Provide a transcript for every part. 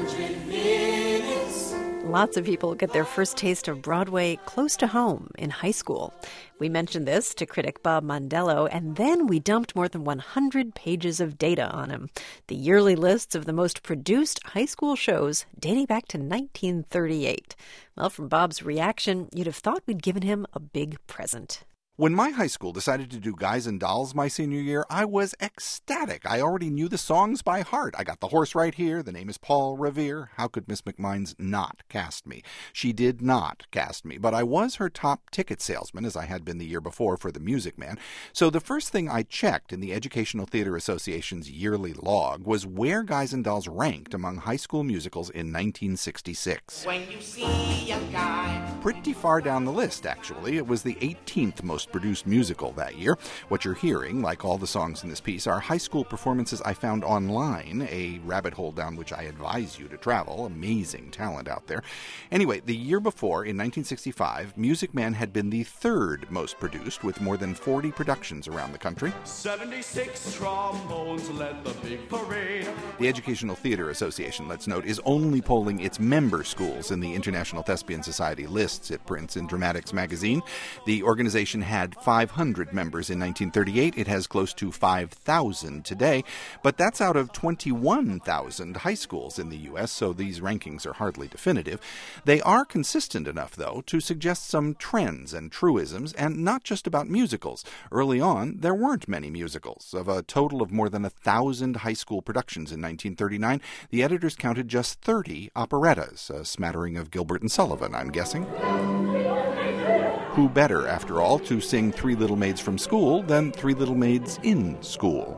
100 minutes. Lots of people get their first taste of Broadway close to home in high school. We mentioned this to critic Bob Mondello, and then we dumped more than 100 pages of data on him. The yearly lists of the most produced high school shows dating back to 1938. Well, from Bob's reaction, you'd have thought we'd given him a big present. When my high school decided to do Guys and Dolls my senior year, I was ecstatic. I already knew the songs by heart. I got the horse right here. The name is Paul Revere. How could Miss McMines not cast me? She did not cast me, but I was her top ticket salesman, as I had been the year before for The Music Man. So the first thing I checked in the Educational Theater Association's yearly log was where Guys and Dolls ranked among high school musicals in 1966. When you see a guy. Pretty far down the list, actually. It was the 18th most produced musical that year. What you're hearing, like all the songs in this piece, are high school performances I found online, a rabbit hole down which I advise you to travel. Amazing talent out there. Anyway, the year before, in 1965, Music Man had been the third most produced, with more than 40 productions around the country. 76 trombones led the big parade. The Educational Theater Association, let's note, is only polling its member schools in the International Thespian Society lists it prints in Dramatics magazine. The organization had 500 members in 1938. It has close to 5,000 today, but that's out of 21,000 high schools in the U.S., so these rankings are hardly definitive. They are consistent enough, though, to suggest some trends and truisms, and not just about musicals. Early on, there weren't many musicals. Of a total of more than 1,000 high school productions in 1939, the editors counted just 30 operettas, a smattering of Gilbert and Sullivan, I'm guessing. Who better, after all, to sing Three Little Maids from School than Three Little Maids in School?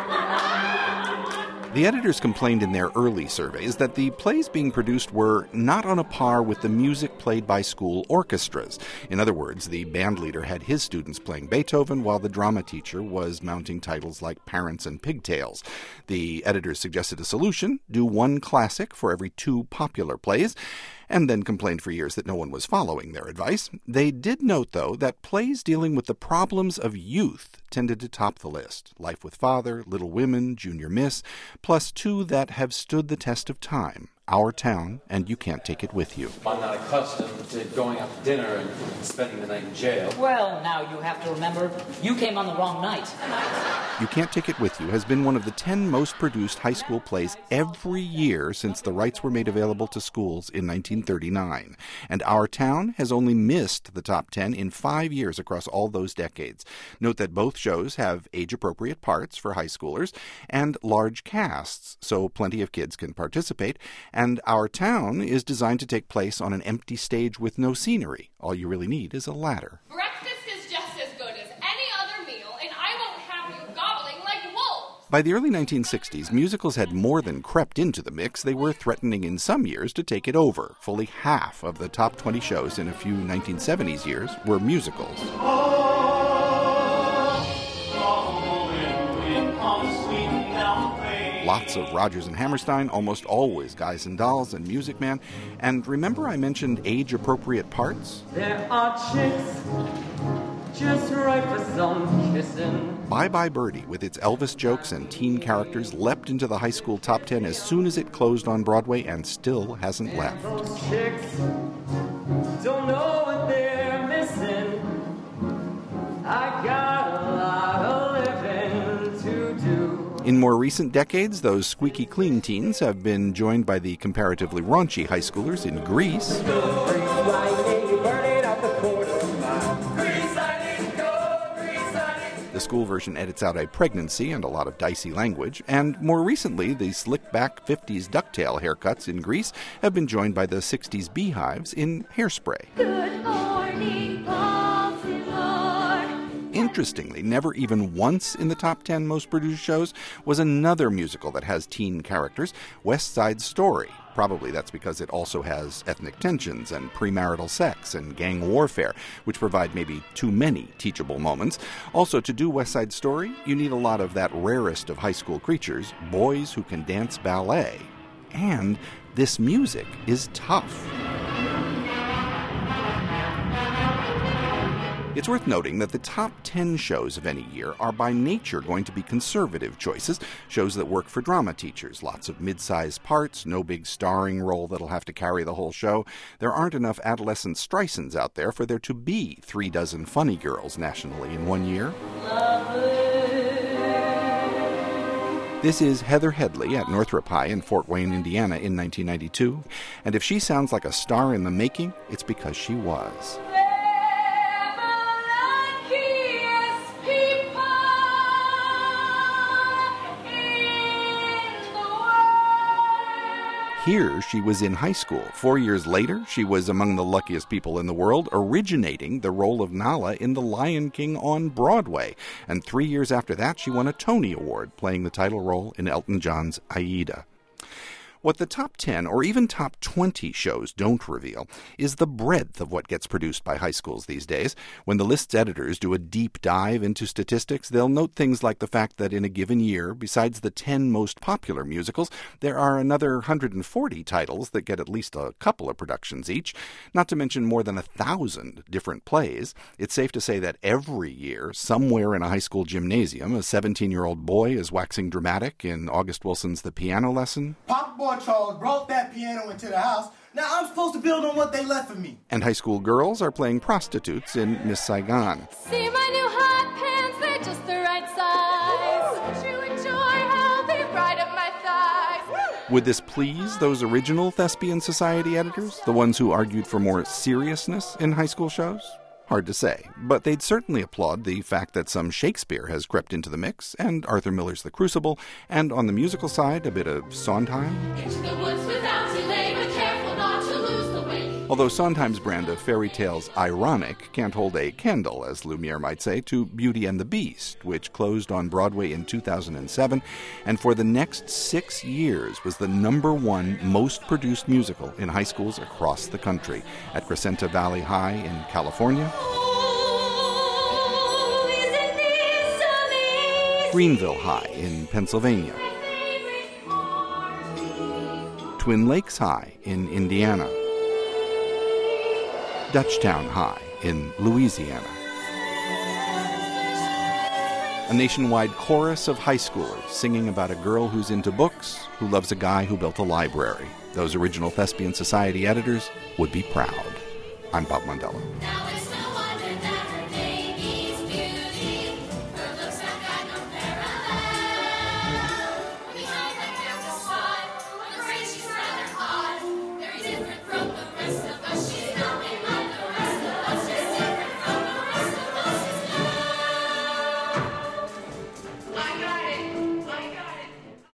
The editors complained in their early surveys that the plays being produced were not on a par with the music played by school orchestras. In other words, the band leader had his students playing Beethoven while the drama teacher was mounting titles like Parents and Pigtails. The editors suggested a solution: do one classic for every 2 popular plays, and then complained for years that no one was following their advice. They did note, though, that plays dealing with the problems of youth tended to top the list. Life with Father, Little Women, Junior Miss, plus 2 that have stood the test of time: Our Town and You Can't Take It With You. I'm not accustomed to going out to dinner and spending the night in jail. Well, now you have to remember, you came on the wrong night. You Can't Take It With You has been one of the 10 most produced high school plays every year since the rights were made available to schools in 1939. And Our Town has only missed the top 10 in 5 years across all those decades. Note that both shows have age-appropriate parts for high schoolers and large casts, so plenty of kids can participate. And Our Town is designed to take place on an empty stage with no scenery. All you really need is a ladder. Breakfast is just as good as any other meal, and I won't have you gobbling like wolves. By the early 1960s, musicals had more than crept into the mix. They were threatening in some years to take it over. Fully half of the top 20 shows in a few 1970s years were musicals. Lots of Rodgers and Hammerstein, almost always Guys and Dolls and Music Man. And remember I mentioned age-appropriate parts? There are chicks just right for some kissing. Bye Bye Birdie, with its Elvis jokes and teen characters, leapt into the high school top 10 as soon as it closed on Broadway and still hasn't left. Those chicks don't know what they're missing. I got a lot of living to do. In more recent decades, those squeaky clean teens have been joined by the comparatively raunchy high schoolers in Grease. The school version edits out a pregnancy and a lot of dicey language, and more recently, the slick-back 50s ducktail haircuts in Grease have been joined by the 60s beehives in Hairspray. Good morning, Baltimore. Interestingly, never even once in the top 10 most produced shows was another musical that has teen characters, West Side Story. Probably that's because it also has ethnic tensions and premarital sex and gang warfare, which provide maybe too many teachable moments. Also, to do West Side Story, you need a lot of that rarest of high school creatures, boys who can dance ballet. And this music is tough. It's worth noting that the top 10 shows of any year are by nature going to be conservative choices, shows that work for drama teachers. Lots of mid-sized parts, no big starring role that'll have to carry the whole show. There aren't enough adolescent Streisand's out there for there to be 36 funny girls nationally in one year. This is Heather Headley at Northrop High in Fort Wayne, Indiana in 1992. And if she sounds like a star in the making, it's because she was. Here, she was in high school. 4 years later, she was among the luckiest people in the world, originating the role of Nala in The Lion King on Broadway. And 3 years after that, she won a Tony Award, playing the title role in Elton John's Aida. What the top 10 or even top 20 shows don't reveal is the breadth of what gets produced by high schools these days. When the list's editors do a deep dive into statistics, they'll note things like the fact that in a given year, besides the 10 most popular musicals, there are another 140 titles that get at least a couple of productions each, not to mention more than 1,000 different plays. It's safe to say that every year, somewhere in a high school gymnasium, a 17-year-old boy is waxing dramatic in August Wilson's The Piano Lesson. Papa Boy Charles brought that piano into the house. Now I'm supposed to build on what they left for me. And high school girls are playing prostitutes in Miss Saigon. See my new hot pants, they're just the right size. Won't you enjoy how they ride up my thighs? Would this please those original Thespian Society editors, the ones who argued for more seriousness in high school shows? Hard to say, but they'd certainly applaud the fact that some Shakespeare has crept into the mix, and Arthur Miller's The Crucible, and on the musical side, a bit of Sondheim. Into the woods without delay, but careful not to lose the way. Although Sondheim's brand of fairy tales ironic can't hold a candle, as Lumiere might say, to Beauty and the Beast, which closed on Broadway in 2007, and for the next 6 years was the #1 most produced musical in high schools across the country, at Crescenta Valley High in California, Greenville High in Pennsylvania, Twin Lakes High in Indiana, Dutchtown High in Louisiana. A nationwide chorus of high schoolers singing about a girl who's into books, who loves a guy who built a library. Those original Thespian Society editors would be proud. I'm Bob Mondello.